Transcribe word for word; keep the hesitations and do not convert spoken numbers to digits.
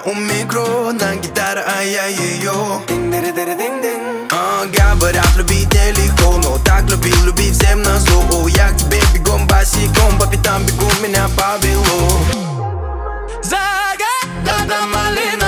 у микро, на гитаре, а я ее. А, говорят, любить нелегко, но так любил, любить всем назло. О, я к тебе бегом босиком, по пятам бегу, меня повело. Загадана малина.